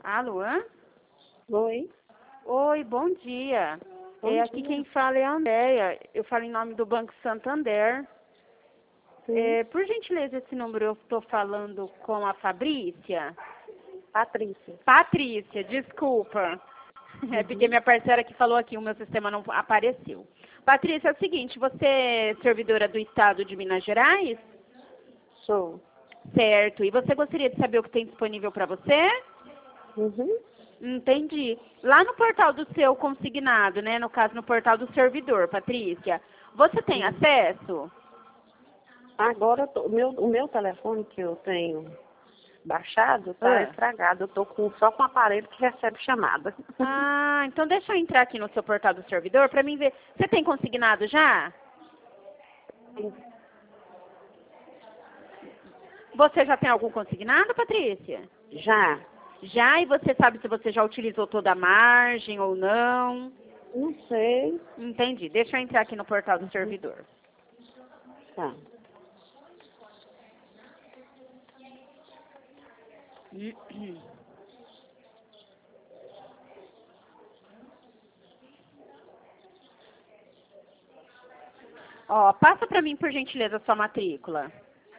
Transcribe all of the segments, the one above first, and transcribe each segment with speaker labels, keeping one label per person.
Speaker 1: Alô?
Speaker 2: Oi.
Speaker 1: Oi, bom dia.
Speaker 2: Bom
Speaker 1: Aqui
Speaker 2: dia.
Speaker 1: quem fala é a Andréia. Eu falo em nome do Banco Santander. Por gentileza, esse número eu estou falando com a Fabrícia?
Speaker 2: Patrícia.
Speaker 1: Patrícia, desculpa. É porque minha parceira que falou aqui, o meu sistema não apareceu. Patrícia, é o seguinte, você é servidora do Estado de Minas Gerais?
Speaker 2: Sou.
Speaker 1: Certo. E você gostaria de saber o que tem disponível para você?
Speaker 2: Uhum.
Speaker 1: Entendi. Lá no portal do seu consignado, né? No caso, no portal do servidor, Patrícia, você tem acesso?
Speaker 2: Agora o meu telefone que eu tenho baixado tá estragado. Eu tô só com o aparelho que recebe chamada.
Speaker 1: Ah, então deixa eu entrar aqui no seu portal do servidor para mim ver. Você tem consignado já? Você já tem algum consignado, Patrícia?
Speaker 2: Já.
Speaker 1: Já? E você sabe se você já utilizou toda a margem ou não?
Speaker 2: Não sei.
Speaker 1: Entendi. Deixa eu entrar aqui no portal do servidor.
Speaker 2: Tá.
Speaker 1: Ó, passa para mim, por gentileza, a sua matrícula.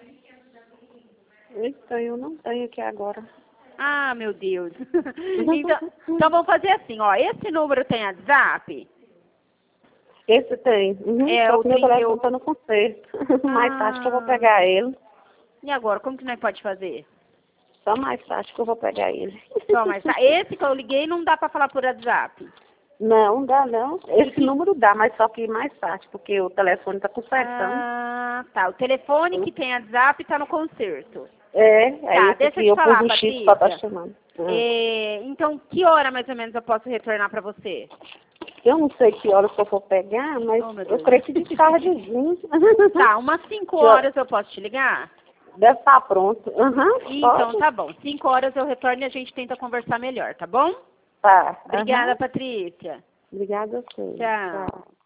Speaker 2: Eu não tenho aqui agora.
Speaker 1: Ah, meu Deus. Então vamos fazer assim, ó. Esse número tem WhatsApp?
Speaker 2: Esse tem.
Speaker 1: É,
Speaker 2: Só
Speaker 1: o
Speaker 2: que meu
Speaker 1: 31.
Speaker 2: telefone tá no concerto. Mais tarde que eu vou pegar ele.
Speaker 1: E agora, como que nós pode fazer?
Speaker 2: Só mais tarde que eu vou pegar ele.
Speaker 1: Só mais tarde. Esse que eu liguei não dá para falar por WhatsApp.
Speaker 2: Não, dá não. Esse número dá, mas só que mais tarde, porque o telefone tá consertando.
Speaker 1: Ah, tá. O telefone que tem WhatsApp tá no concerto.
Speaker 2: É esse
Speaker 1: deixa eu
Speaker 2: que
Speaker 1: te
Speaker 2: eu
Speaker 1: falar,
Speaker 2: pus o X pra
Speaker 1: Patrícia.
Speaker 2: tá chamando.
Speaker 1: Então, que hora mais ou menos eu posso retornar para você?
Speaker 2: Eu não sei que horas que eu vou pegar, mas
Speaker 1: Oh, meu
Speaker 2: eu
Speaker 1: Deus.
Speaker 2: creio que de tardezinho.
Speaker 1: Tá, umas 5 horas eu posso te ligar?
Speaker 2: Deve estar pronto.
Speaker 1: Então,
Speaker 2: Pode?
Speaker 1: tá bom. 5 horas eu retorno e a gente tenta conversar melhor, tá bom?
Speaker 2: Tá.
Speaker 1: Obrigada, Patrícia.
Speaker 2: Obrigada a você.
Speaker 1: Tchau.